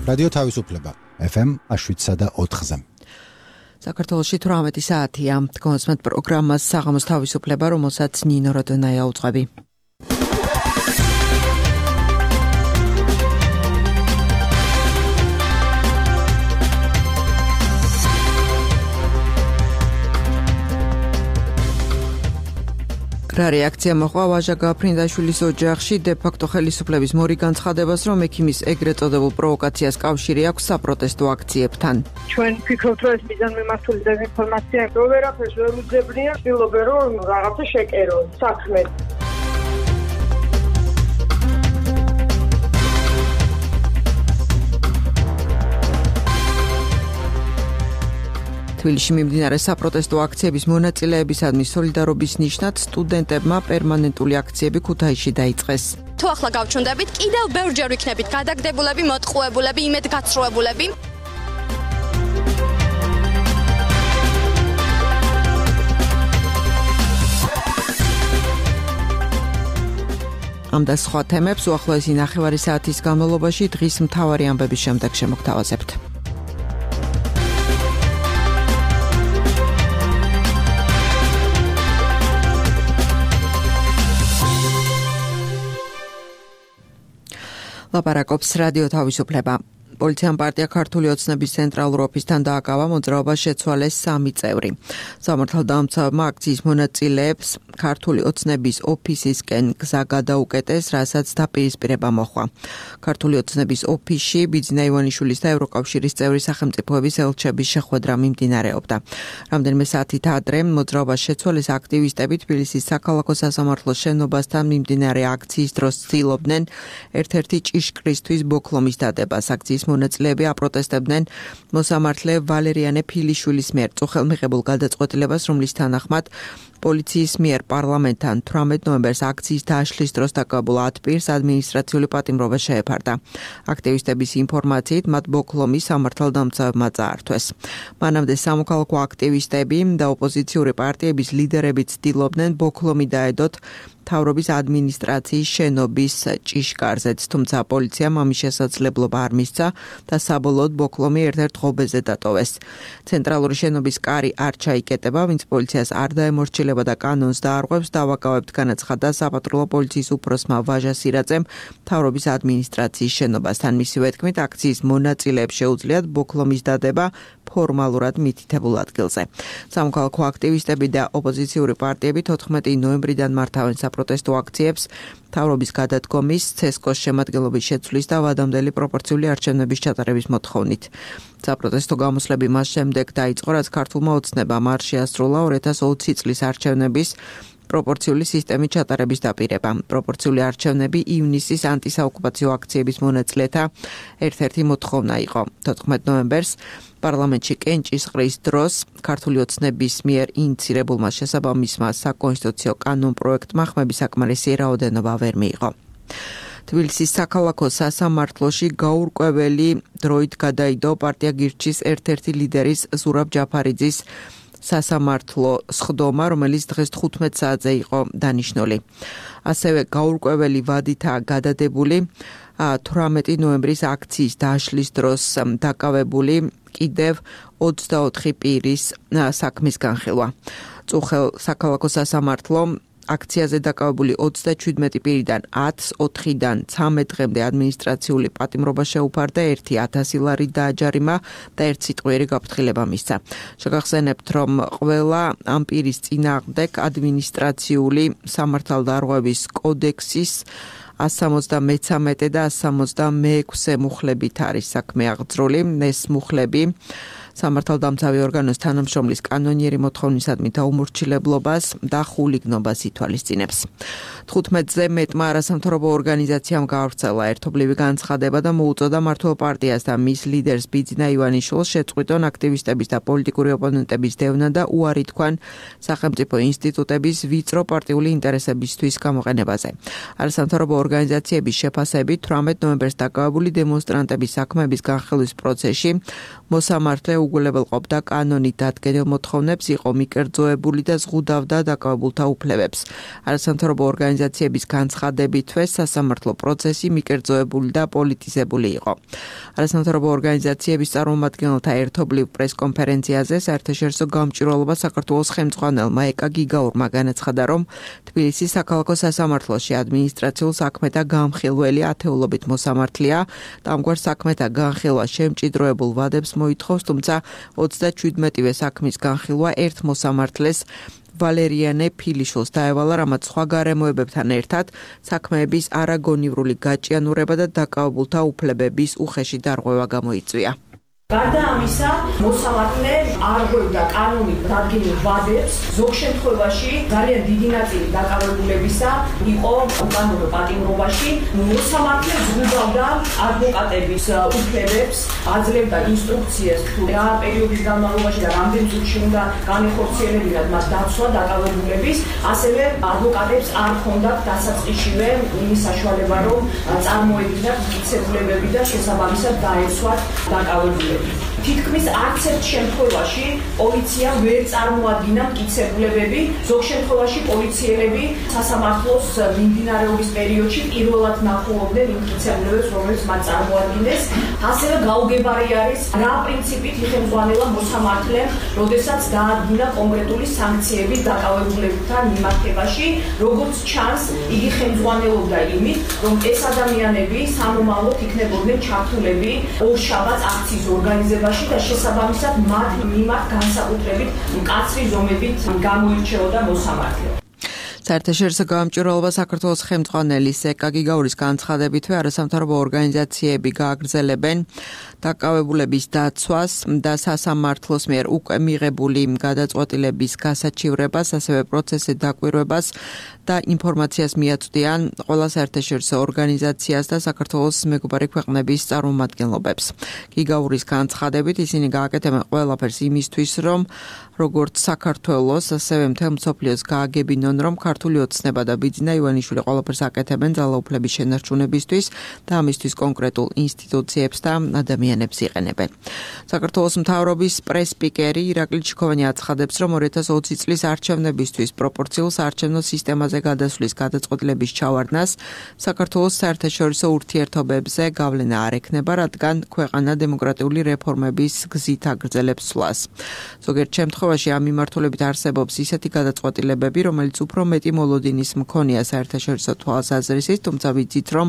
რადიო თავისუფლება FM 7.4-ზე. საქართველოში 18 საათია. კონსმეთ პროგრამას საღამოს თავისუფლება, რომელსაც ნინო როდონაია უძღვები. რა რეაქცია მოყვა ვაჟა გაფრინდაშვილის ოჯახში დე-ფაქტო ხელისუფლების მორიგ განცხადებას, რომ ექიმის ეგრეთ წოდებულ პროვოკაციას კავშირი აქვს საპროტესტო აქციებთან. ჩვენ ვფიქრობთ, რომ ეს მიზანმიმართული დეзинფორმაცია ვერაფერს ვერ უძებნია, ვცდილობენ რომ რაღაცა შეკერონ საქმე. თბილისში მიმდინარე საპროტესტო აქციების მონაწილეებისადმი სოლიდარობის ნიშნად სტუდენტებმა პერმანენტული აქციები ქუთაისში დაიწყეს. თუ ახლა გავჩნდებით, კიდევ ბევრჯერ ვიქნებით გადაგდებულები, მოტყუებულები, იმედგაცრუებულები. ამ და სხვა თემებს უახლოესი ნახევარი საათის განმავლობაში დღის მთავარი ამბების შემდეგ შემოგთავაზებთ. ლაპარაკობს რადიო თავისუფლება. პოლიციამ პარტია ქართული ოცნების ცენტრალურ ოფისთან დააკავა მოძრაობას შეცვალეს 3 წევრი. სამართალდამცავებმა აქციის მონაწილეებს ქართული ოცნების ოფისისკენ გზა გადაუკეტეს, რასაც დაპირისპირება მოჰყვა. ქართული ოცნების ოფისში ბიძინა ივანიშვილის და ევროკავშირის წევრი სახელმწიფოების ელჩების შეხვედრა მიმდინარეობდა. რამდენიმე საათით ადრე მოძრაობას შეცვალეს აქტივისტები თბილისის საქალაქო სასამართლოს შენობასთან მიმდინარე აქციის დროს ცდილობდნენ ერთ-ერთი ჭიშკრისთვის ბოქლომის დადებას. აქციის მონაწილეები აპროტესტებდნენ მოსამართლე ვალერიანე ფილიშვილის მიერ წუხელ მიღებულ გადაწყვეტილებას, რომლის თანახმად პოლიციის მიერ პარლამენტთან 18 ნოემბერს აქციის დაშლის დროს დაკავებულ 10 პირს ადმინისტრაციული პატიმრობა შეეფარდა. აქტივისტების ინფორმაციით მათ ბოქლომი სამართალდამცავებმა წაართვეს. მანამდე სამოქალაქო აქტივისტები და ოპოზიციური პარტიების ლიდერები ცდილობდნენ ბოქლომი დაედოთ მთავრობის ადმინისტრაციის შენობის ჭიშკარზეც, თუმცა პოლიციამ ამის შესაძლებლობა არ მისცა და საბოლოოდ ბოქლომი ერთ-ერთ ღობეზე დატოვეს. ცენტრალური შენობის კარი არ ჩაიკეტება, ვინც პოლიციას არ დაემორჩილება და კანონს დაარღვევს, დავაკავებთ, განაცხადა საპატრულო პოლიციის უფროსმა ვაჟა სირაძემ მთავრობის ადმინისტრაციის შენობასთან. მისივე თქმით, აქციის მონაწილეებს შეუძლიათ ბოქლომის დადება ფორმალურად მითითებულ ადგილზე. სამოქალაქო აქტივისტები და ოპოზიციური პარტიები 14 ნოემბრიდან მართავენ საპროტესტო აქციებს მთავრობის გადადგომის, ცესკოს შემადგენლობის შეცვლის და ვადამდელი პროპორციული არჩევნების ჩატარების მოთხოვნით. საპროტესტო გამოსვლები მას შემდეგ დაიწყო, რაც ქართულმა ოცნებამ არ შეასრულა 2020 წლის არჩევნების პროპორციული სისტემით ჩატარების დაპირება. პროპორციული არჩევნები ივნისის ანტისაოკუპაციო აქციების მონაწილეთა ერთ-ერთი მოთხოვნა იყო. 14 ნოემბერს პარლამენტში კენჭისყრის დროს ქართული ოცნების მიერ ინიცირებულმა შესაბამისმა საკონსტიტუციო კანონპროექტმა ხმების საკმარისი რაოდენობა ვერ მიიღო. თბილისის საქალაქო სასამართლოში გაურკვეველი დროით გადაიდო პარტია გირჩის ერთ-ერთი ლიდერის ზურაბ ჯაფარიძის სასამართლო სხდომა, რომელიც დღეს 15 საათზე იყო დანიშნული. ასევე გაურკვეველი ვადითაა გადადებული 18 ნოემბრის აქციის დაშლის დროს დაკავებული კიდევ 24 პირის საქმის განხილვა. წუხელ საქალაქო სასამართლო აქციაზე დაკავებული 37 პირიდან 10-ს 4-დან 13 დღემდე ადმინისტრაციული პატიმრობა შეუფარდა, 1000 ლარი დააჯარიმა და 1 სიტყვიერი გაფრთხილება მისცა. შეგახსენებთ, რომ ყველა ამ პირის წინააღმდეგ ადმინისტრაციული სამართალდარღვევის კოდექსის 173 და 176 მუხლებით არის საქმე აღძრული. ეს მუხლები სამართალდამცავი ორგანოს თანამშრომლის კანონიერი მოთხოვნისადმი დაუმორჩილებლობას და ხულიგნობას ითვალისწინებს. 15-ზე მეტმა არასამთავრობო ორგანიზაციამ გაავრცელა ერთობლივი განცხადება და მოუწოდა მართლ პარტიას და მის ლიდერს ბიძინა ივანიშვილს შეწყვიტონ აქტივისტების და პოლიტიკური ოპონენტების დევნა და უარი თქვან სახელმწიფო ინსტიტუტების ვიწრო პარტიული ინტერესებისთვის გამოყენებაზე. არასამთავრობო ორგანიზაციების შეფასებით 18 ნოემბერს დაკავებული დემონსტრანტების საქმეების განხილვის პროცესში მოსამართლე შეუგულებელყოფდა კანონით დადგენილ მოთხოვნებს, იყო მიკერძოებული და ზღუდავდა დაკავებულთა უფლებებს. არასამთავრობო ორგანიზაციების განცხადებითვე სასამართლო პროცესი მიკერძოებული და პოლიტიზებული იყო. არასამთავრობო ორგანიზაციების წარმომადგენელთა ერთობლივ პრესკონფერენციაზე საერთაშორისო გამჭვირვალობა საქართველოს ხელმძღვანელმა ეკა გიგაურმა განაცხადა, რომ თბილისის საქალაქო სასამართლოში ადმინისტრაციულ საქმეთა განხილველი ათეულობით მოსამართლეა. ამგვარ საქმეთა განხილვა შემჭიდროებულ ვადებს მოითხოვს, თუმცა 37-ვე საქმის განხილვა ერთ მოსამართლეს ვალერიანე ფილიშვილს დაევალა, რამაც სხვა გარემოებებთან ერთად საქმეების არაგონივრული გაჭიანურება და დაკავებულთა უფლებების უხეში დარღვევა გამოიწვია. გარდა ამისა, მოსამართლე არ ღვევდა კანონით დადგენილ ვადებს, ზოგ შემთხვევაში ძალიან დიდი ნაწილი დაკავებულებისა იყო უკანონო პატიმრობაში. მოსამართლე ზღუდავდა ადვოკატების უფლებებს, აძლევდა ინსტრუქციას თუ რა პერიოდის განმავლობაში და რამდენ წუთში უნდა განეხორციელებინათ მას დაცვა დაკავებულების, ასევე ადვოკატებს არ ჰქონდათ დასაწყისშივე იმის საშუალება, რომ წარმოედგინათ მტკიცებულებები და შესაბამისად დაეცვათ დაკავებულები. თითქმის არც ერთ შემთხვევაში პოლიცია ვერ წარმოადგინა მტკიცებულებები, ზოგ შემთხვევაში პოლიციელები სასამართლოს მიმდინარეობის პერიოდში პირველად ნახულობდნენ იმ მტკიცებულებებს, რომლებიც მათ წარმოადგინეს. ასევე გაუგებარი არის, რა პრინციპით იხელმძღვანელა მოსამართლემ, როდესაც დაადგინა კონკრეტული სანქციები დაკავებულებთან მიმართებაში, როგორც ჩანს, იგი ხელმძღვანელობდა იმით, რომ ეს ადამიანები სამომავლოდ იქნებოდნენ ჩართულები ორშაბათს აქციის ორგანიზებაში და შესაბამისად მათ მიმართ განსაკუთრებით მკაცრი ზომებით გამოირჩეოდა მოსამართლე. საერთაშორისო გამჭვირვალობა საქართველოს ხელმძღვანელის ეკა გიგაურის განცხადებითვე არასამთავრობო ორგანიზაციები გააგრძელებენ დაკავებულების დაცვას და სასამართლოს მიერ უკვე მიღებული გადაწყვეტილების გასაჩივრებას, ასევე პროცესის დაკვირვებას და ინფორმაციას მიაწვდიან ყველა საერთაშორისო ორგანიზაციას და საქართველოს მეგობარი ქვეყნების წარმომადგენლობებს. გიგაურის განცხადებით ისინი გააკეთებენ ყველაფერს იმისთვის, რომ როგორც საქართველოს, ასევე მთელ მსოფლიოს გააგებინონ, რომ ქართული ოცნება და ბიძინა ივანიშვილი ყველაფერს აკეთებენ ძალაუფლების შენარჩუნებისთვის და ამისთვის კონკრეტულ ინსტიტუციებს და ადამიანებს იყენებენ. საქართველოს მთავრობის პრეს-სპიკერი ირაკლი ჩიქოვანი აცხადებს, რომ 2020 წლის არჩევნებისთვის პროპორციულ საარჩევნო სისტემაზე გადასვლის გადაწყვეტილების ჩავარდნას საქართველოს საერთაშორისო ურთიერთობებზე გავლენა არ ექნება, რადგან ქვეყანა დემოკრატიული რეფორმების გზით აგრძელებს სვლას. ზოგიერთ შემთხვევაში ამ მიმართულებით არსებობს ისეთი გადაწყვეტილებები, რომელიც უფრო მეტი მოლოდინის მქონეა საერთაშორისო თვალსაზრისით, თუმცა ვიცით, რომ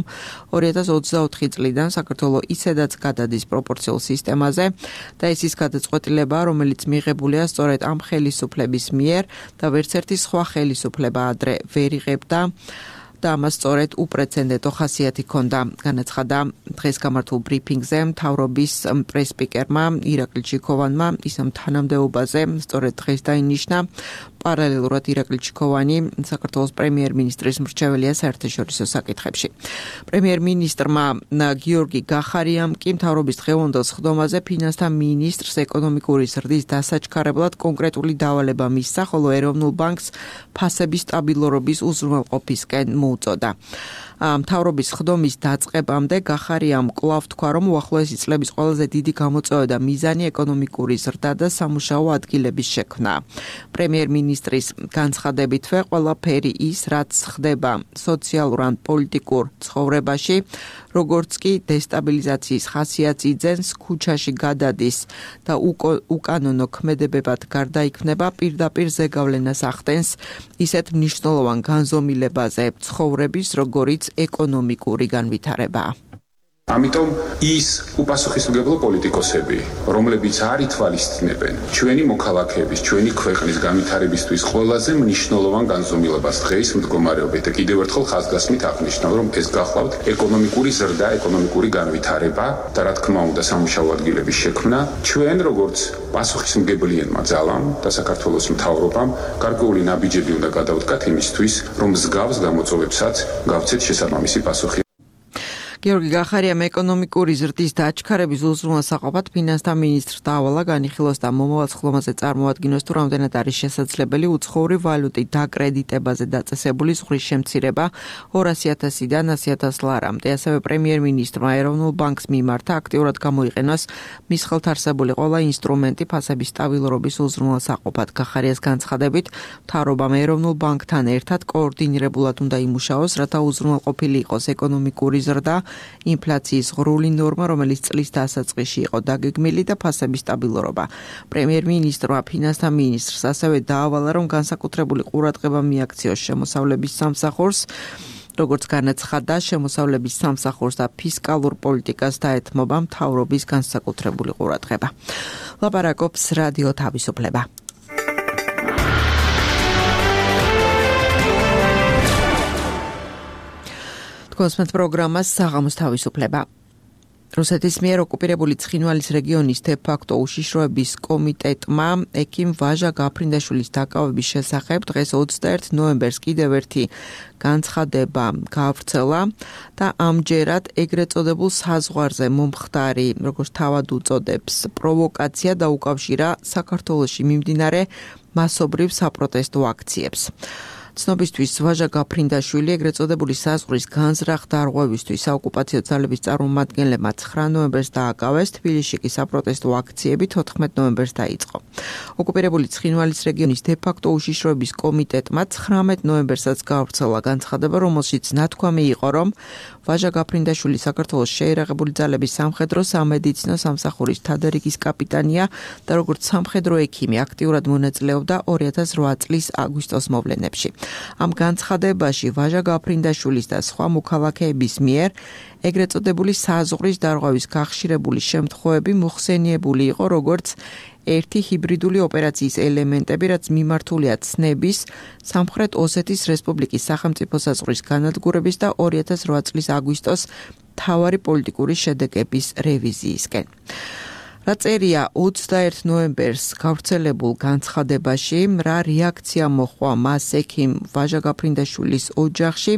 2024 წლიდან საქართველოს ისედაც გადადის პროპორციულ სისტემაზე და ეს ის გადაწყვეტილება, რომელიც მიღებულია სწორედ ამ ხელისუფლების მიერ და ვერც ერთი სხვა ხელისუფლება ადრე ვერ იღებდა და ამას სწორედ უპრეცედენტო ხასიათი ჰქონდა, განაცხადა დღეს გამართულ ბრიფინგზე მთავრობის პრეს-სპიკერმა ირაკლი ჩიქოვანმა. ის თანამდებობაზე სწორედ დღეს დაინიშნა. პარალელურად ირაკლი ჩიქოვანი საქართველოს პრემიერ-მინისტრის მრჩეველია საერთაშორისო საკითხებში. პრემიერ-მინისტრმა გიორგი გახარიამ კი მთავრობის დღევანდელ სხდომაზე ფინანსთა მინისტრს ეკონომიკური ზრდის დასაჩქარებლად კონკრეტული დავალება მისცა, ხოლო ეროვნულ ბანკს ფასების სტაბილურობის უზრუნველყოფისკენ მოუწოდა. მთავრობის სხდომის დაწყებამდე გახარიამ კვლავ თქვა, რომ უახლოესი წლების ყველაზე დიდი გამოწვევა და მიზანი ეკონომიკური ზრდა და სამუშაო ადგილების შექმნა. პრემიერ-მინისტრის განცხადებითვე ყველაფერი ის, რაც ხდება სოციალურ ან პოლიტიკურ ცხოვრებაში, როგორც კი დესტაბილიზაციის ხასიათს იძენს, ქუჩაში გადადის და უკანონო ქმედებებად გარდაიქმნება, პირდაპირ ზეგავლენას ახდენს ისეთ მნიშვნელოვან განზომილებაზე ცხოვრების, როგორიც ეკონომიკური განვითარებაა. ამიტომ ის უპასუხისმგებლო პოლიტიკოსები, რომლებიც არ ითვალისწინებენ ჩვენი მოქალაქეების, ჩვენი ქვეყნის განვითარებისთვის ყველაზე მნიშვნელოვან განზომილებას დღეს მდგომარეობით და კიდევ ერთხელ ხაზგასმით აღნიშნავ, რომ ეს გახლავთ ეკონომიკური ზრდა, ეკონომიკური განვითარება და რა თქმა უნდა სამუშაო ადგილების შექმნა, ჩვენ როგორც პასუხისმგებლიანმა ძალამ და საქართველოს მთავრობამ გარკვეული ნაბიჯები უნდა გადავდგათ იმისთვის, რომ მსგავს გამოწვევებსაც გავცეთ შესაბამისი პასუხი. გიორგი გახარიამ ეკონომიკური ზრდის დაჩქარების უზრუნველსაყოფად ფინანსთა მინისტრს დაავალა განიხილოს და მომავალ ცხლომაზე წარმოადგინოს თუ რამდენად არის შესაძლებელი უცხოური ვალუტით დაკრედიტებაზე დაწესებული ზღვრის შემცირება 200,000-დან 100,000 ლარამდე. ასევე პრემიერ-მინისტრმა ეროვნულ ბანკს მიმართა აქტიურად გამოიყენოს მის ხელთ არსებული ყველა ინსტრუმენტი ფასების სტაბილურობის უზრუნველსაყოფად. გახარიას განცხადებით, მთავრობამ ეროვნულ ბანკთან ერთად კოორდინირებულად უნდა იმუშაოს, რათა უზრუნველყოფილი იყოს ეკონომიკური ზრდა, ინფლაციის ღრული ნორმა, რომელიც წლის დასაწყისში იყო დაგეგმილი და ფასების სტაბილურობა. პრემიერ-მინისტრმა ფინანსთა მინისტრს ასევე დაავალა, რომ განსაკუთრებული ყურადღება მიაქციოს შემოსავლების სამსახურს, როგორც განაცხადა, შემოსავლების სამსახურს და ფისკალურ პოლიტიკას დაეთმობა მთავრობის განსაკუთრებული ყურადღება. ლაპარაკობს რადიო თავისუფლება. კონსმეთ პროგრამას საღამოს თავისუფლება. რუსეთის მიერ ოკუპირებული ცხინვალის რეგიონის დე-ფაქტო უშიშროების კომიტეტმა ექიმ ვაჟა გაფრინდაშვილის დაკავების შესახებ დღეს 21 ნოემბერს კიდევ ერთი განცხადება გაავრცელა და ამჯერად ეგრეთ წოდებულ საზღვარზე მომხდარი, როგორც თავად უწოდებს, პროვოკაცია დაუკავშირა საქართველოში მიმდინარე მასობრივ საპროტესტო აქციებს. ცნობისთვის ვაჟა გაფრინდაშვილი ეგრეთ წოდებული საზღვრის განზრახ დარღვევისთვის საოკუპაციო ძალების წარმომადგენლებმა 9 ნოემბერს დააკავეს, თბილისში კი საპროტესტო აქციები 14 ნოემბერს დაიწყო. ოკუპირებული ცხინვალის რეგიონის დე-ფაქტო უშიშროების კომიტეტმა 19 ნოემბერსაც გაავრცელა განცხადება, რომელშიც ნათქვამი იყო, რომ ვაჟა გაფრინდაშვილი საქართველოს შეიარაღებული ძალების სამხედრო სამედიცინო სამსახურის თადარიგის კაპიტანია და როგორც სამხედრო ექიმი აქტიურად მონაწილეობდა 2008 წლის აგვისტოს მოვლენებში. ამ განცხადებაში ვაჟა გაფრინდაშვილის და სხვა მოქალაქეების მიერ ეგრეთ წოდებული საზღვრის დარღვევის გახშირებული შემთხვევები მოხსენიებული იყო როგორც ერთი ჰიბრიდული ოპერაციის ელემენტები, რაც მიმართულია ცნების, სამხრეთ ოსეთის რესპუბლიკის სახელმწიფო საზღვრის განადგურების და 2008 წლის აგვისტოს მთავარი პოლიტიკური შედეგების რევიზიისკენ. რაწერია 21 ნოემბერს გავრცელებულ განცხადებაში, რა რეაქცია მოჰყვა მას ექიმ ვაჟა გაფრინდაშვილის ოჯახში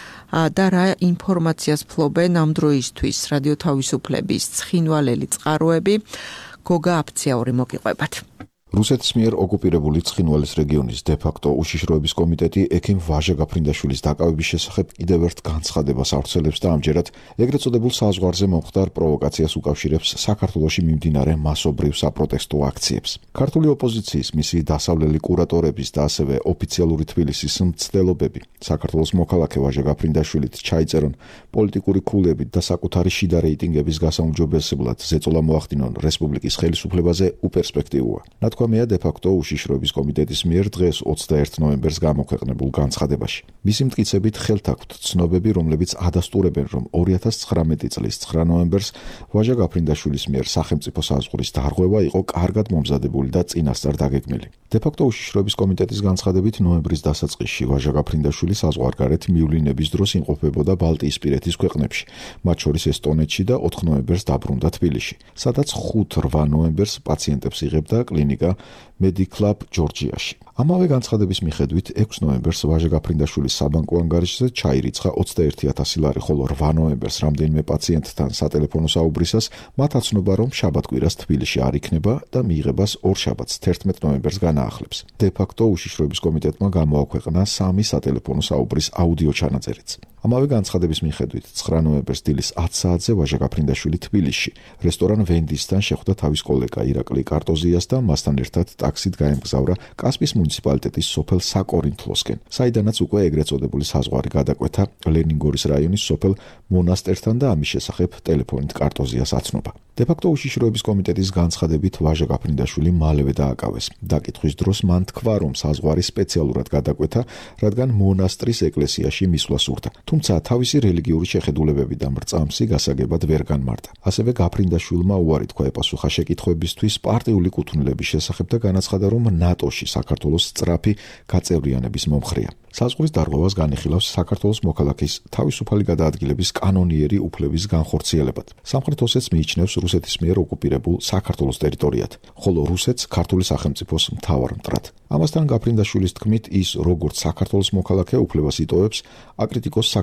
და რა ინფორმაციას ფლობენ ამ დროისთვის რადიო თავისუფლების ცხინვალელი წყაროები, გოგა აფციაური მოგიყვებათ. რუსეთის მიერ ოკუპირებული ცხინვალის რეგიონის დე-ფაქტო უშიშროების კომიტეტი ექიმ ვაჟა გაფრინდაშვილის დაკავების შესახებ კიდევ ერთ განცხადებას ავრცელებს და ამჯერად ეგრეთ წოდებულ საზღვარზე მომხდარ პროვოკაციას უკავშირებს საქართველოში მიმდინარე მასობრივ საპროტესტო აქციებს. ქართული ოპოზიციის მისი დასავლელი კურატორების და ასევე ოფიციალური თბილისის მცდელობები საქართველოს მოქალაქე ვაჟა გაფრინდაშვილით ჩაიწერონ პოლიტიკური ქულებით და საკუთარი შიდა რეიტინგების გასაუმჯობესებლად ზეწოლა მოახდინონ რესპუბლიკის ხელისუფლებაზე უპერსპექტივოა. ნათქვამია დე-ფაქტო უშიშროების კომიტეტის მიერ დღეს 21 ნოემბერს გამოქვეყნებულ განცხადებაში. მისი მტკიცებით ხელთ აქვთ ცნობები, რომლებიც ადასტურებენ, რომ 2019 წლის 9 ნოემბერს ვაჟა გაფრინდაშვილის მიერ სახელმწიფო საზღვრის დარღვევა იყო კარგად მომზადებული და წინასწარ დაგეგმილი. დე-ფაქტო უშიშროების კომიტეტის განცხადებით ნოემბრის დასაწყისში ვაჟა გაფრინდაშვილი საზღვარგარეთ მივლინების დროს იმყოფებოდა ბალტიისპირეთის ქვეყნებში, მათ შორის ესტონეთში და 4 ნოემბერს დაბრუნდა თბილისში, სადაც 5-8 ნოემბერს პაციენტებს იღებდა კლინიკა Mediclub ჯორჯიაში. ამავე განცხადების მიხედვით 6 ნოემბერს ვაჟა გაფრინდაშვილის საბანკო ანგარიშზე ჩაირიცხა 21,000 ლარი, ხოლო 8 ნოემბერს რამდენიმე პაციენტთან სატელეფონო საუბრისას მათ აცნობა, რომ შაბათ-კვირას თბილისში არ იქნება და მიიღებას ორ შაბათს 11 ნოემბერს განაახლებს. დე-ფაქტო უშიშროების კომიტეტმა გამოაქვეყნა 3 სატელეფონო საუბრის აუდიო ჩანაწერიც. ამავე განცხადების მიხედვით 9 ნოემბერს დილის 10 საათზე ვაჟა გაფრინდაშვილი თბილისში რესტორან ვენდისთან შეხვდა თავის კოლეგა ირაკლი კარტოზიას და მასთან ერთად ტაქსით გაემგზავრა კასპის მუნიციპალიტეტის სოფელ საკორინთლოსკენ, საიდანაც უკვე ეგრეთ წოდებული საზღვარი გადაკვეთა ლენინგორის რაიონის სოფელ მონასტერთან და ამის შესახებ ტელეფონით კარტოზიას აცნობა. დე-ფაქტო უშიშროების კომიტეტის განცხადებით ვაჟა გაფრინდაშვილი მალევე დააკავეს. დაკითხვის დროს მან თქვა, რომ საზღვარი სპეციალურად გადაკვეთა, რადგან მონასტრის ეკლესიაში მისვლა სურდა. თუმცა თავისი რელიგიური შეხედულებები და მრწამსი გასაგებად ვერ განმარტა. ასევე გაფრინდაშვილმა უარი თქვა ეპასუხა შეკითხვებისთვის პარტიული კუთვნილების შესახებ და განაცხადა, რომ ნატოში საქართველოს სწრაფი გაწევრიანების მომხრეა. საზღვრის დარღვევას განიხილავს საქართველოს მოქალაქის თავისუფალი გადაადგილების კანონიერი უფლების განხორციელებად. სამხრეთ ოსეთს მიიჩნევს რუსეთის მიერ ოკუპირებულ საქართველოს ტერიტორიად, ხოლო რუსეთს ქართული სახელმწიფოს მთავარ მტრად. ამასთან გაფრინდაშვილის თქმით, ის როგორც საქართველოს მოქალაქე უფლებას იტოვებს აკრიტიკოს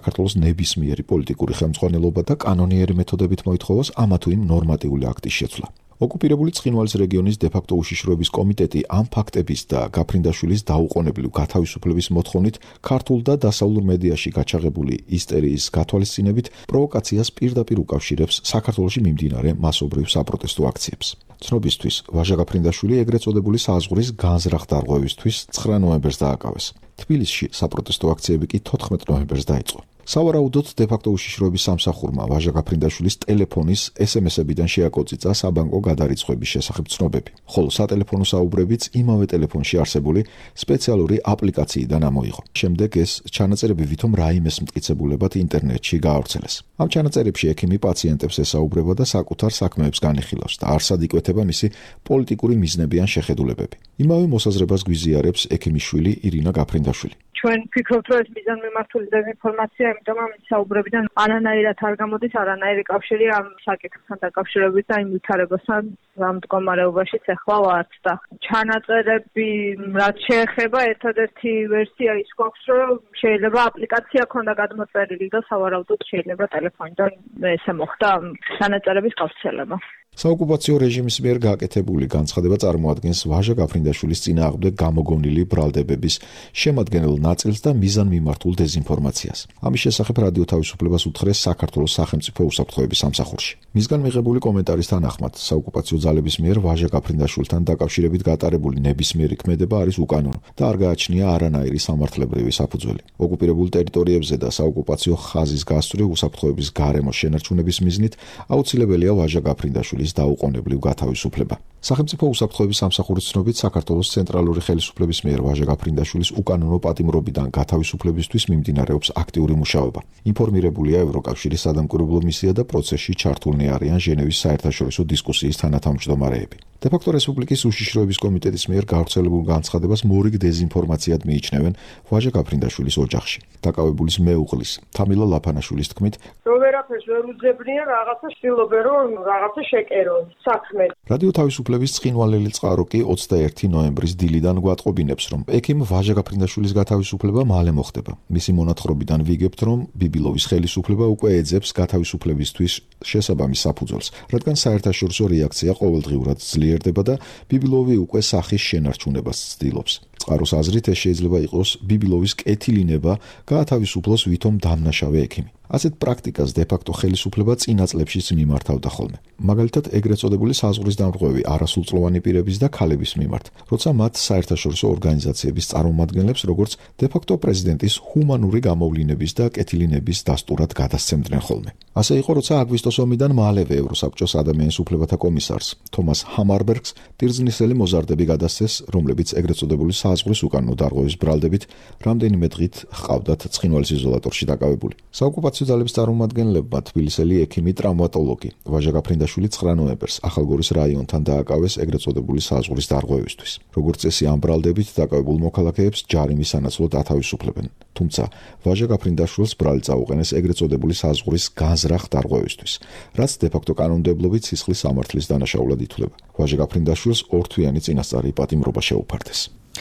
საქართველოს ნებისმიერი პოლიტიკური ხელმძღვანელობა და კანონიერი მეთოდებით მოითხოვოს ამა თუ იმ ნორმატიული აქტის შეცვლა. ოკუპირებული ცხინვალის რეგიონის დე-ფაქტო უშიშროების კომიტეტი ამ ფაქტების და გაფრინდაშვილის დაუყოვნებლივ გათავისუფლების მოთხოვნით ქართულ და დასავლურ მედიაში გაჩაღებული ისტერიის გათვალისწინებით პროვოკაციას პირდაპირ უკავშირებს საქართველოში მიმდინარე მასობრივ საპროტესტო აქციებს. ცნობისთვის, ვაჟა გაფრინდაშვილი ეგრეთ წოდებული საზღვრის განზრახ დარღვევისთვის 9 ნოემბერს დააკავეს. თბილისში საპროტესტო აქციები კი 14 ნოემბერს დაიწყო. სავარაუდოდ დე-ფაქტო უშიშროების სამსახურმა ვაჟა გაფრინდაშვილის ტელეფონის SMS-ებიდან შეაკოწიცა საბანკო გადარიცხვების შესახებ ცნობები, ხოლო სატელეფონო საუბრებიც იმავე ტელეფონში არსებული სპეციალური აპლიკაციიდან ამოიღო. შემდეგ ეს ჩანაწერები ვითომ რაიმეს მტკიცებულებად ინტერნეტში გაავრცელეს. ამ ჩანაწერებში ექიმი პაციენტებს ესაუბრება და საკუთარ საქმეებს განიხილავს და არსად იკვეთება მისი პოლიტიკური მიზნები ან შეხედულებები. იმავე მოსაზრებას გვიზიარებს ექიმის შვილი ირინა გაფრინდაშვილი. ჩვენ ვფიქრობთ, რომ ეს მიზანმიმართული დეзинფორმაცია, იმიტომ რომ საუბრებიდან არანაირად არ გამოდის არანაირი კავშირი ამ საკითხთან დაკავშირებით და იმ ვითარებასთან ამ მდგომარეობაშიც ახლა ვართ და ჩანაწერები რაც შეეხება ერთადერთი ვერსია ის გვაქვს, რომ შეიძლება აპლიკაცია ქონდა გადმოწერილი და სავარაუდოდ შეიძლება ტელეფონიდან ესე მოხდა ჩანაწერების გავრცელება. საოკუპაციო რეჟიმის მიერ გაკეთებული განცხადება წარმოადგენს ვაჟა გაფრინდაშვილის წინააღმდეგ გამოგონილი ბრალდებების შემადგენელ ნაწილს და მიზანმიმართულ დეзинფორმაციას. ამის შესახებ რადიო თავისუფლებას უთხრეს საქართველოს სახელმწიფო უსაფრთხოების სამსახურში. მისგან მიღებული კომენტარის თანახმად, საოკუპაციო ძალების მიერ ვაჟა გაფრინდაშვილთან დაკავშირებით გატარებული ნებისმიერი ქმედება არის უკანონო და არ გააჩნია არანაირი სამართლებრივი საფუძველი. ოკუპირებულ ტერიტორიებზე და საოკუპაციო ხაზის გასწვრივ უსაფრთხოების გარემოს შენარჩუნების მიზნით აუცილებელია ვაჟა გაფრინდაშვილის დაუყოვნებლივ გათავისუფლება. სახელმწიფო უსაფრთხოების სამსახურის ცნობით, საქართველოს ცენტრალური ხელისუფლების მიერ ვაჟა გაფრინდაშვილის უკანონო პატიმრობიდან გათავისუფლებისთვის მიმდინარეობს აქტიური მუშაობა. ინფორმირებულია ევროკავშირის სადამკვირვებლო მისია და პროცესში ჩართულნი არიან ჟენევის საერთაშორისო დისკუსიის თანათავმჯდომარეები. დე-ფაქტო რესპუბლიკის უშიშროების კომიტეტის მიერ გავრცელებულ განცხადებას მორიგ დეзинფორმაციად მიიჩნევენ ვაჟა გაფრინდაშვილის ოჯახში. დაკავებულის მეუღლის თამილა ლაფანაშვილის თქმით, რომ ვერაფერს ვერ უძებნიან, რაღაცა შვილობენ, რომ რაღაცა შეკეროს საქმე. რადიო თავისუფლების ცხინვალელი წყარო კი 21 ნოემბრის დილიდან გვატყობინებს, რომ ექიმ ვაჟა გაფრინდაშვილის გათავისუფლება მალე მოხდება. მისი მონათხრობიდან ვიგებთ, რომ ბიბილოვის ხელისუფლება უკვე ეძებს გათავისუფლებისთვის შესაბამის საფუძველს, რადგან საერთაშორისო რეაქცია ყოველდღიურად ძლიერდება და ბიბილოვი უკვე სახის შენარჩუნებას ცდილობს. წყაროს აზრით ეს შეიძლება იყოს ბიბილოვის კეთილინება გაათავისუფლოს ვითომ დამნაშავე ექიმი. ასეთ პრაქტიკას დე-ფაქტო ხელისუფლება წინა წლებშიც მიმართავდა ხოლმე. მაგალითად, ეგრეთ წოდებული საზღვრის დამრღვევი არასრულწლოვანი პირების და ქალების მიმართ, როცა მათ საერთაშორისო ორგანიზაციების წარმომადგენლებს როგორც დე-ფაქტო პრეზიდენტის ჰუმანური გამოვლინების და კეთილინების დასტურად გადასცემდნენ ხოლმე. ასე იყო, როცა აგვისტოს ომიდან მალევე ევროსაბჭოს ადამიანის უფლებათა კომისარს თომას ჰამარბერგს ტირზნისელი მოზარდები გადასცეს, რომლებიც ეგრეთ წოდებული საზღვრის უკანონო დარღვევის ბრალდებით რამდენიმე დღით ჰყავდათ ცხინვალის იზოლატორში დაკავებული. საოკუპაციო ძალების წარმომადგენლებმა თბილისელი ექიმი ტრავმატოლოგი ვაჟა გაფრინდაშვილი 9 ნოემბერს ახალგორის რაიონთან დააკავეს ეგრეთ წოდებული საზღვრის დარღვევისთვის. როგორც წესი, ამ ბრალდებით დაკავებულ მოქალაქეებს ჯარიმის სანაცვლოდ ათავისუფლებენ. თუმცა ვაჟა გაფრინდაშვილს ბრალი წაუყენეს ეგრეთ წოდებული საზღვრის განზრახ დარღვევისთვის, რაც დე-ფაქტო კანონმდებლობით სისხლის სამართლის დანაშაულად ითვლება. ვაჟა გაფრინდაშვილს ორთვიანი წინასწარი პატიმრობა შეუფარდეს.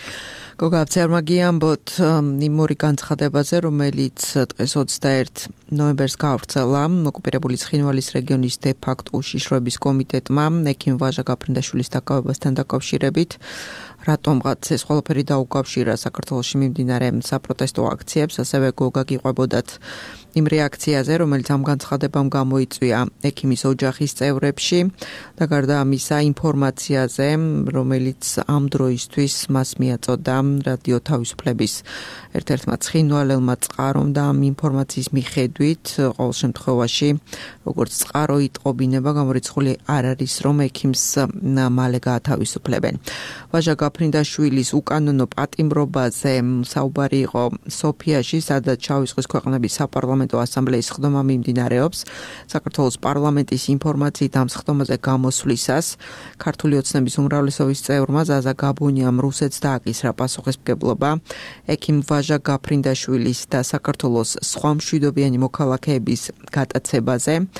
გოგავცერმა გიამბოთ იმ ორი განცხადებაზე, რომელიც დღეს 21 ნოემბერს გავრცელა ოკუპირებული ცხინვალის რეგიონის დე-ფაქტო უშიშროების კომიტეტმა ექიმ ვაჟა გაფრინდაშვილის დაკავებასთან დაკავშირებით, რატომღაც ეს ყველაფერი დაუკავშირა საქართველოში მიმდინარე საპროტესტო აქციებს, ასევე გოგა გიყვებოდათ იმ რეაქციაზე, რომელიც ამ განცხადებამ გამოიწვია ექიმის ოჯახის წევრებში და გარდა ამისა ინფორმაციაზე, რომელიც ამ დროისთვის მას მიაწოდა რადიო თავისუფლების ერთ-ერთმა ცხინვალელმა წყარომ და ამ ინფორმაციის მიხედვით, ყოველ შემთხვევაში, როგორც წყარო იტყობინება, გამორიცხული არ არის, რომ ექიმს მალე გაათავისუფლებენ. ვაჟა გაფრინდაშვილის უკანონო პატიმრობაზე საუბარი იყო სოფიაში, სადაც შავი ზღვის ქვეყნების საპარლამენტო ასამბლეის ხდომა მიმდინარეობს. საქართველოს პარლამენტის ინფორმაციით ამ ხდომაზე გამოსვლისას ქართული ოცნების უმრავლესობის წევრმა ზაზა გაბუნიამ რუსეთს დააკისრა პასუხისმგებლობა ექიმ ვაჟა გაფრინდაშვილის და საქართველოს სხვა მშვიდობიანი მოქალაქეების გატაცებაზე.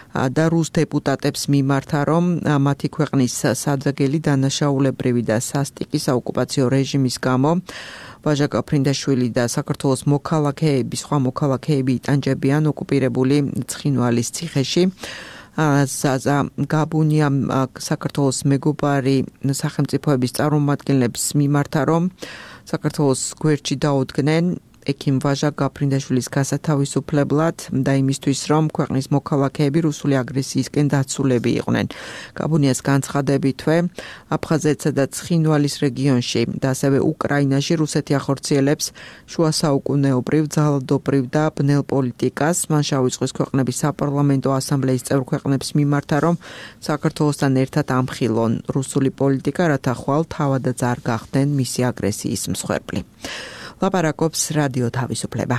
და რუს დეპუტატებს მიმართა, რომ მათი ქვეყნის საძაგელი დანაშაულებრივი და სასტიკი საოკუპაციო რეჟიმის გამო ვაჟა გაფრინდაშვილი და საქართველოს მოქალაქეები, სხვა მოქალაქეები იტანჯებიან ოკუპირებული ცხინვალის ციხეში. ზაზა გაბუნია საქართველოს მეგობარი სახელმწიფოების წარმომადგენლებს მიმართა, რომ საქართველოს გვერდში დაუდგნენ ექიმ ვაჟა გაფრინდაშვილის გასათავისუფლებლად და იმისთვის, რომ ქვეყნის მოქალაქეები რუსული აგრესიისკენ დაცულები იყვნენ. გაბუნიას განცხადებითვე აფხაზეთსა და ცხინვალის რეგიონში და ასევე უკრაინაში რუსეთი ახორციელებს შუა საუკუნეობრივ, ძალადობრივ და ბნელ პოლიტიკას. მან შავი ზღვის ქვეყნების საპარლამენტო ასამბლეის წევრ ქვეყნებს მიმართა, რომ საქართველოსთან ერთად ამხილონ რუსული პოლიტიკა, რათა ხვალ თავადაც არ გახდნენ მისი აგრესიის მსხვერპლი. ლაპარაკობს რადიო თავისუფლება.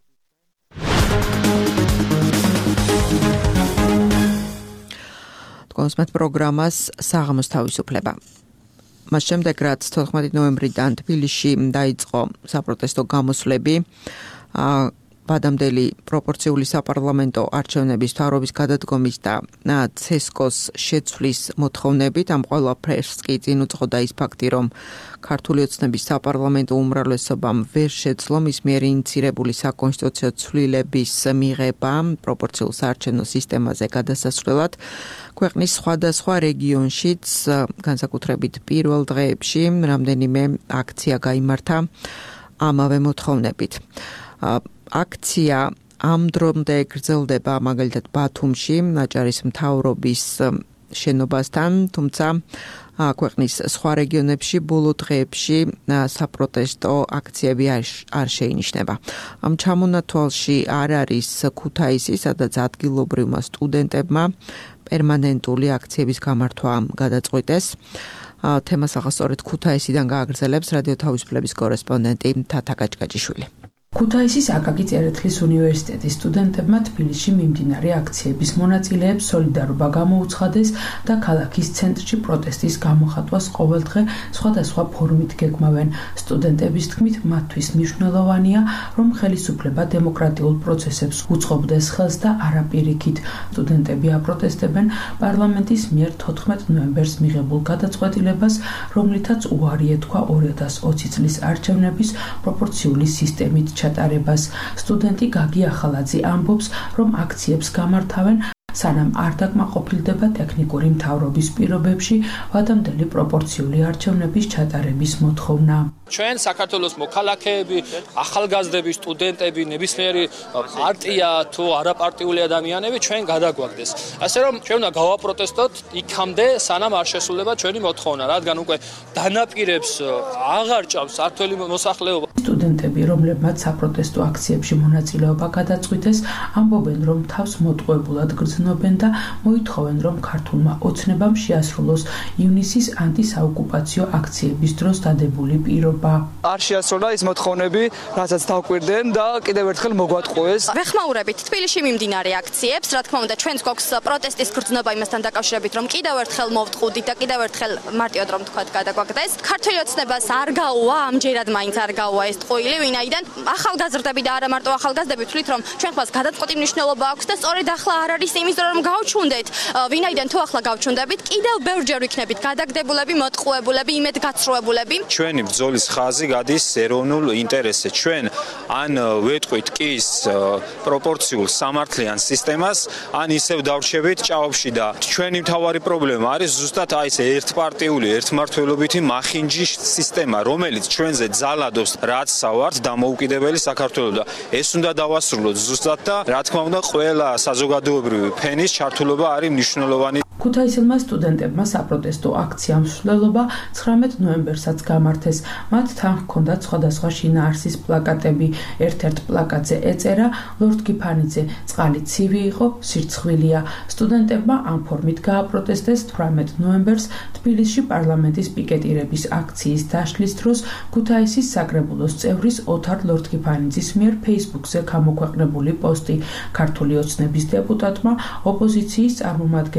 კონსმეთ პროგრამას საღამოს თავისუფლება. მას შემდეგ, რაც 14 ნოემბრიდან თბილისში დაიწყო საპროტესტო გამოსვლები, ბადამდელი პროპორციული საპარლამენტო არჩევნების მთავრობის გადადგომის და ცესკოს შეცვლის მოთხოვნებით ამ ყველაფერს კი წინ უძღოდა ის ფაქტი, რომ ქართული ოცნების საპარლამენტო უმრავლესობამ ვერ შეძლო მის მიერ ინიცირებული საკონსტიტუციო ცვლილების მიღება პროპორციულ საარჩევნო სისტემაზე გადასასვლელად. ქვეყნის სხვადასხვა რეგიონშიც, განსაკუთრებით პირველ დღეებში, რამდენიმე აქცია გაიმართა ამავე მოთხოვნებით. აქცია ამ დრომდე გრძელდება მაგალითად ბათუმში, აჭარის მთავრობის შენობასთან, თუმცა ქვეყნის სხვა რეგიონებში ბოლო დღეებში საპროტესტო აქციები არ შეინიშნება. ამ ჩამონათვალში არ არის ქუთაისი, სადაც ადგილობრივმა სტუდენტებმა პერმანენტული აქციების გამართვა გადაწყვიტეს. თემას ახლა სწორედ ქუთაისიდან გააგრძელებს რადიო თავისუფლების კორესპონდენტი თათა გაჭგაჭიშვილი. ქუთაისის აკაკი წერეთლის უნივერსიტეტის სტუდენტებმა თბილისში მიმდინარე აქციების მონაწილეებს სოლიდარობა გამოუცხადეს და ქალაქის ცენტრში პროტესტის გამოხატვას ყოველდღე სხვადასხვა ფორმით გეგმავენ. სტუდენტების თქმით, მათთვის მნიშვნელოვანია, რომ ხელისუფლება დემოკრატიულ პროცესებს უწყობდეს ხელს და არაპირიქით. სტუდენტები აპროტესტებენ პარლამენტის მიერ 14 ნოემბერს მიღებულ გადაწყვეტილებას, რომლითაც უარი ეთქვა 2020 წლის არჩევნების პროპორციული სისტემით ჩატარებას. სტუდენტი გაგი ახალაძე ამბობს, რომ აქციებს გამართავენ სანამ არ დაკმაყოფილდება ტექნიკური მთავრობის პირობებში ვადამდელი პროპორციული არჩევნების ჩატარების მოთხოვნა. ჩვენ საქართველოს მოქალაქეები, ახალგაზრდები, სტუდენტები, ნებისმიერი პარტია თუ არაპარტიული ადამიანები ჩვენ გადაგვაგდეს. ასე რომ ჩვენ უნდა გავაპროტესტოთ იქამდე, სანამ არ შესრულდება ჩვენი მოთხოვნა, რადგან უკვე დანაპირებს აღარ ჭამს ქართველი მოსახლეობა. სტუდენტები, რომლებმაც საპროტესტო აქციებში მონაწილეობა გადაწყვიტეს, ამბობენ, რომ თავს მოტყუებულად გრძნობენ და მოითხოვენ, რომ ქართულმა ოცნებამ შეასრულოს ივნისის ანტისაოკუპაციო აქციების დროს დადებული პირობა. არ შეასრულა ის მოთხოვნები, რასაც დავკვირდნენ და კიდევ ერთხელ მოგვატყუეს. ვეხმაურებით თბილისში მიმდინარე აქციებს, რა თქმა უნდა, ჩვენს გვაქვს პროტესტის გრძნობა იმასთან დაკავშირებით, რომ კიდევ ერთხელ მოვტყუდით და კიდევ ერთხელ მარტივად რომ თქვა გადაგვაგდეს. ქართული ოცნებას არ გაუვა, ამჯერად მაინც არ გაუვა ეს ტყუილი, ვინაიდან ახალგაზრდები და არა მარტო ახალგაზრდები თვლით, რომ ჩვენ ხმას გადაწყვეტი მნიშვნელობა აქვს და სწორედ ახლა არ არის იმის რომ გავჩუნდეთ, ვინაიდან თუ ახლა გავჩუნდებით, კიდევ ბევრჯერ ვიქნებით გადაგდებულები, მოტყუებულები, იმედგაცრუებულები. ჩვენი ბრძოლის ხაზი გადის ეროვნულ ინტერესზე. ჩვენ ან ვეტყვით კი ის პროპორციულ სამართლიან სისტემას, ან ისევ დავრჩებით ჭაობში და ჩვენი მთავარი პრობლემა არის ზუსტად აი ეს ერთპარტიული, ერთმართველობითი მახინჯი სისტემა, რომელიც ჩვენზე ძალადობს რაც სავართ დამოუკიდებელი საქართველოს და ეს უნდა დავასრულოთ ზუსტად და რა თქმა უნდა ყველა საზოგადოებრივი ფენის ჩართულობა არის მნიშვნელოვანი. ქუთაისელმა სტუდენტებმა საპროტესტო აქცია მსვლელობა 19 ნოემბერსაც გამართეს. მათ თან ჰქონდათ სხვადასხვა შინაარსის პლაკატები. ერთ-ერთ პლაკატზე ეწერა ლორდ გიფანიძე, წყალი ცივი იყო, სირცხვილია. სტუდენტებმა ამ ფორმით გააპროტესტეს 18 ნოემბერს თბილისში პარლამენტის პიკეტირების აქციის დაშლის დროს ქუთაისის საკრებულოს წევრის ოთარ ლორდ გიფანიძის მიერ Facebook-ზე გამოქვეყნებული პოსტი. ქართული ოცნების დეპუტატმა ოპოზიციის წარმომადგენელზე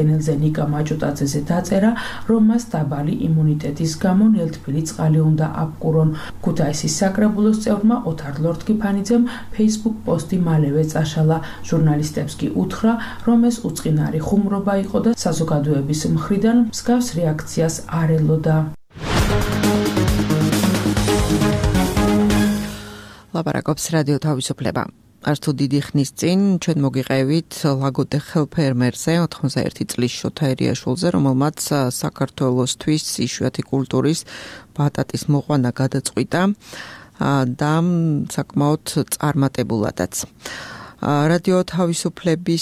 ნიკა მაჭუტაძეზე დაწერა, რომ მას დაბალი იმუნიტეტის გამო ნელთბილი წყალი უნდა აბკურონ. ქუთაისის საკრებულოს წევრმა ოთარ ლორთქიფანიძემ Facebook პოსტი მალევე წაშალა. ჟურნალისტებს კი უთხრა, რომ ეს უწყინარი ხუმრობა იყო და საზოგადოების მხრიდან მსგავს რეაქციას არ ელოდა. ლაპარაკობს რადიო თავისუფლება. არც თუ დიდი ხნის წინ ჩვენ მოგიყევით ლაგოდეხელ ფერმერზე 91 წლის შოთა ერიაშვილზე, რომელმაც საქართველოსთვის იშვიათი კულტურის ბატატის მოყვანა გადაწყვიტა და საკმაოდ წარმატებულადაც. რადიო თავისუფლების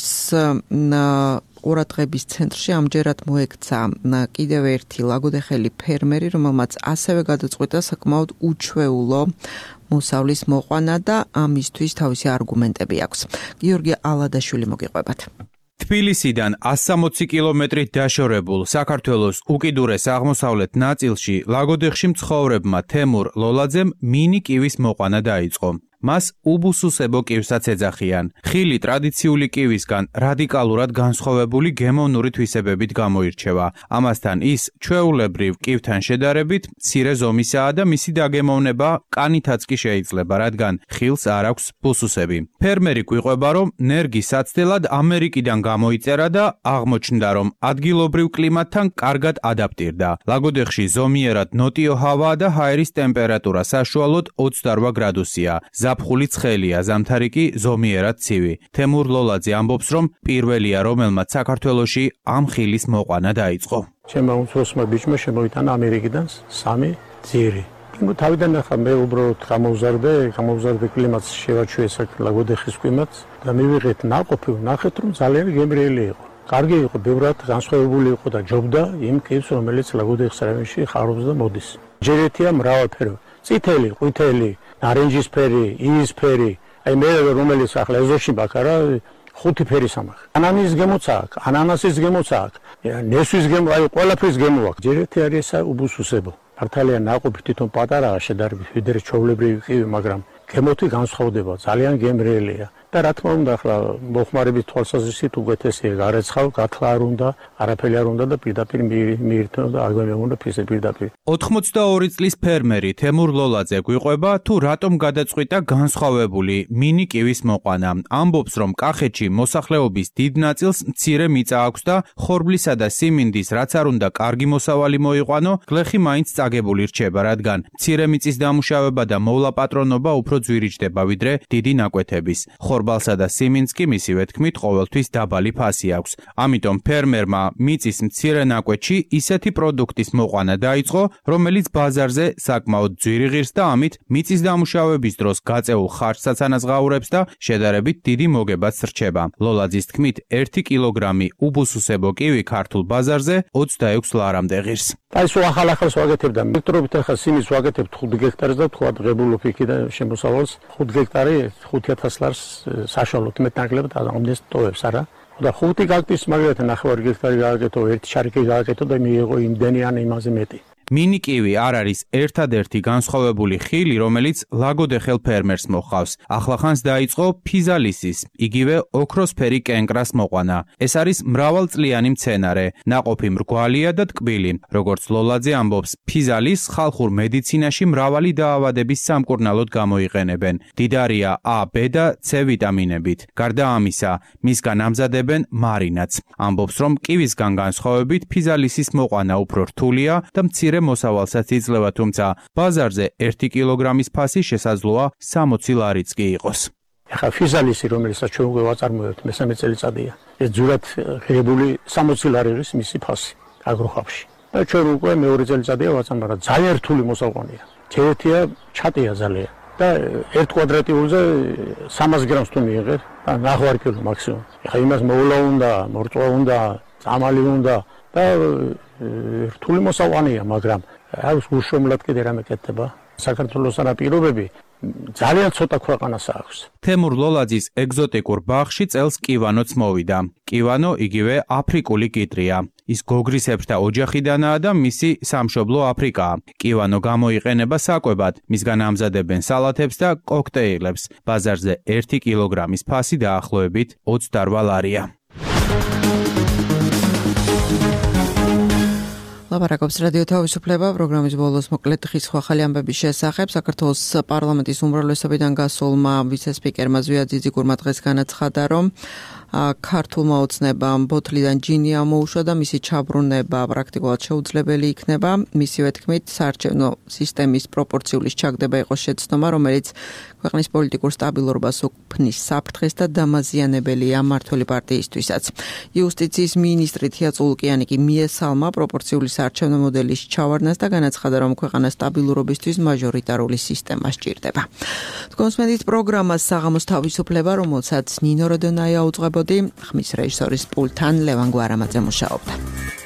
ყურადღების ცენტრში ამჯერად მოექცა კიდევ ერთი ლაგოდეხელი ფერმერი, რომელმაც ასევე გადაწყვიტა საკმაოდ უჩვეულო მოსავლის მოყვანა და ამისთვის თავისი არგუმენტები აქვს. გიორგი ალადაშვილი მოგიყვებათ. თბილისიდან 160 კილომეტრით დაშორებულ საქართველოს უკიდურეს აღმოსავლეთ ნაწილში ლაგოდეხში მცხოვრებმა თემურ ლოლაძემ მინი კივის მოყვანა დაიწყო. მას უბუსუსებო კივსაც ეძახიან. ხილი ტრადიციული კივისგან რადიკალურად განსხვავებული გემოვნური თვისებებით გამოირჩევა. ამასთან ის ჩვეულებრივ კივთან შედარებით მცირე ზომისაა და მისი დაგემოვნება კანითაც კი შეიძლება, რადგან ხილს არ აქვს ბუსუსები. ფერმერი გვიყვება, რომ ნერგი საცდელად ამერიკიდან გამოიწერა და აღმოჩნდა, რომ ადგილობრივ კლიმატთან კარგად ადაპტირდა. ლაგოდეხში ზომიერად ნოტიო ჰავაა და ჰაერის ტემპერატურა საშუალოდ 28 გრადუსია. ზაფხული ცხელია, ზამთარი კი ზომიერად ცივი. თემურ ლოლაძე ამბობს, რომ პირველია, რომელმაც საქართველოში ამ ხილის მოყვანა დაიწყო. ჩემმა უმცროსმა ბიჭმა შემოიტანა ამერიკიდან 3 ძირი. თავიდან ახლა მე უბრალოდ გამოვზარდე კლიმატს შევაჩვიე ლაგოდეხის კლიმატს და მივიღეთ ნაყოფი, ვნახეთ, რომ ძალიან გემრიელი იყო. კარგი იყო, ბევრად განსხვავებული იყო და ჯობდა იმ კივს, რომელიც ლაგოდეხის რაიონში ხარობს და მოდის. ჯერეთია მრავალფერო. წითელი, ყვითელი, ნარინჯისფერი, იისფერი, აი მე რომელიც ახლა ეზოში ბაქარა 5 ფერის ამახ. ანანისის გემოც აქვს, ანანასის გემოც აქვს, ნესვის გემო, აი ყველაფრის გემო აქვს. ჯერეთი არის უბუსუსებო. მართალია ნაყოფი თვითონ პატარაა შედარებით ვიდრე ჩვეულებრივი კივი, მაგრამ გემოთი განსხვავდება, ძალიან გემრიელია. და რა თქმა უნდა ახლა მოხმარების თვალსაზრისით უგეთესია გარეცხავ, გათლა არ უნდა, არაფერი არ უნდა და პირდაპირ მიირთმევ და აგვემეუნდა პირდაპირ. 82 წლის ფერმერი თემურ ლოლაძე გვიყვება, თუ რატომ გადაწყვიტა განსხვავებული მინი კივის მოყვანა. ამბობს, რომ კახეთში მოსახლეობის დიდ ნაწილს მცირე მიწა აქვს და ხორბლისა და სიმინდის რაც არ უნდა კარგი მოსავალი მოიყვანო, გლეხი მაინც წაგებული რჩება, რადგან მცირე მიწის დამუშავება და მოვლაპატრონობა უფრო ძვირიჭდება ვიდრე დიდი ნაკვეთების. ხორბალსა და სიმინდს კი მისივე თქმით ყოველთვის დაბალი ფასი აქვს. ამიტომ ფერმერმა მიწის მცირე ნაკვეთში ისეთი პროდუქტის მოყვანა დაიწყო, რომელიც ბაზარზე საკმაოდ ძვირი ღირს და ამით მიწის დამუშავების დროს გაწეულ ხარჯსაც ანაზღაურებს და შედარებით დიდი მოგებაც რჩება. ლოლაძის თქმით 1 კილოგრამი უბუსუსებო კივი ქართულ ბაზარზე 26 ლარამდე ღირს. აი სულ ახალ-ახალს ვაგეთებ და მეტრობით ახლა სიმის ვაგეთებ 5 გექტარს და თქვა ღებულობ იქიდან შემოსავალს 5 გექტარი 5000 ლარს საშუალოდ მეტნაკლებად ამდეს ტოვებს არა და 5 გაქტრის მაგალითად 9 გექტარი გააკეთო, 1 შარიკი გააკეთო და მიიღო იმდენი ან იმაზე მეტი. მინი კივი არ არის ერთადერთი განსხვავებული ხილი, რომელიც ლაგოდეხელ ფერმერს მოჰყავს. ახლახანს დაიწყო ფიზალისის, იგივე ოქროსფერი კენკრას მოყვანა. ეს არის მრავალწლიანი მცენარე, ნაყოფი მრგვალია და ტკბილი. როგორც ლოლაძე ამბობს, ფიზალის ხალხურ მედიცინაში მრავალი დაავადების სამკურნალოდ გამოიყენებენ. დიდარია A, B და C ვიტამინებით. გარდა ამისა, მისგან ამზადებენ მარინადს. ამბობს, რომ კივისგან განსხვავებით ფიზალისის მოყვანა უფრო რთულია და მცირე მოსავალსაც იძლევა, თუმცა ბაზარზე 1 კილოგრამის ფასი შესაძლოა 60 ლარიც კი იყოს. ახლა ფიზალისი, რომელსაც ჩვენ უკვე ვაწარმოებთ მესამე წელიწადია, ეს ძურად ღირებული 60 ლარი არის მისი ფასი აგროხავში. და ჩვენ უკვე მეორე წელიწადია ვაწარმოებთ, ძალიან რთული მოსაყვანია. ჯერეთია ჩატია ძალიან და 1 კვადრატიულზე 300 გრამს თუ მიიღებ, და 9 კილო მაქსიმუმ. ახლა იმას მოვლა უნდა, მორწვა უნდა, წამალი უნდა და რთული მოსაყვანია, მაგრამ აქვს უშრომლად კიდე რამე კეთდება. საქართველოს ანაპირობები ძალიან ცოტა ქვეყანას აქვს. თემურ ლოლაძის ეგზოტიკურ ბაღში წელს კივანოც მოვიდა. კივანო იგივე აფრიკული კიტრია. ის გოგრისებრთა ოჯახიდანაა და მისი სამშობლო აფრიკაა. კივანო გამოიყენება საკვებად, მისგან ამზადებენ სალათებს და კოქტეილებს. ბაზარზე 1 კილოგრამის ფასი დაახლოებით 28 ლარია. ლაპარაკობს რადიო თავისუფლება პროგრამის ბოლოს მოკლედ დღის ახალი ამბების შესახებ. საქართველოს პარლამენტის უმრავლესობიდან გასულმა ვიცე-სპიკერმა ზვია ძიძიგურმა დღეს განაცხადა, რომ ქართულმა ოცნებამ ბოთლიდან ჯინი ამოუშვა და მისი ჩაბრუნება პრაქტიკულად შეუძლებელი იქნება. მისივე თქმით, საარჩევნო სისტემის პროპორციული ჩაგდება იყო შეცდომა, რომელიც ქვეყნის პოლიტიკურ სტაბილურობას უქმნის საფრთხეს და დამაზიანებელია მმართველი პარტიისთვისაც. იუსტიციის მინისტრი თია წულკიანი კი მიესალმა პროპორციული საარჩევნო მოდელის ჩავარდნას და განაცხადა, რომ ქვეყანას სტაბილურობისთვის მაჟორიტარული სისტემა სჭირდება. კონსმენდით პროგრამას საღამოს თავისუფლება, რომელსაც ნინო როდონაია უძღვებოდი, ხმის რეჟისორის პულტთან ლევან გვარამაძე მუშაობდა.